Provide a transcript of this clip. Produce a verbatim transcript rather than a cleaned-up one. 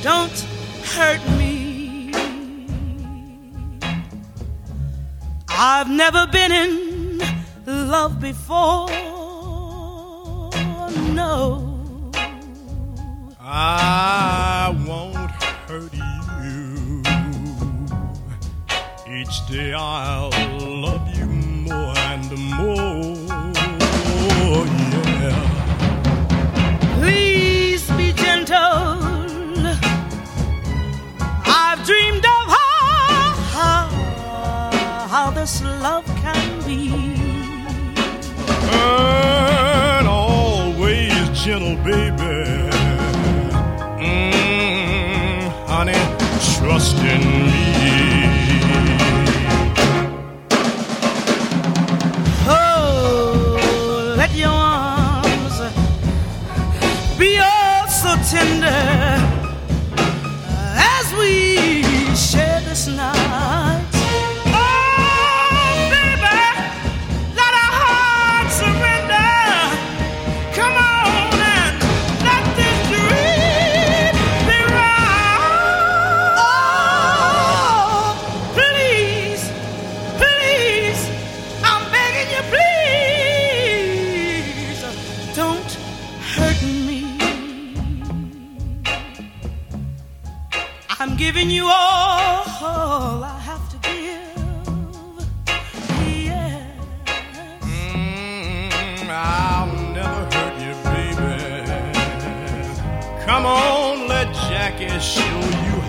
don't hurt me. I've never been in love before, no. I won't hurt you. Each day I'll love you more and more, yeah. Please be gentle. I've dreamed of how, how, how this love can be. And always gentle, baby. Mm, honey, trust in me. Oh, let your arms be oh so tender as we share this night. I'm giving you all, all I have to give, yeah. Mm, I'll never hurt you, baby. Come on, let Jackie show you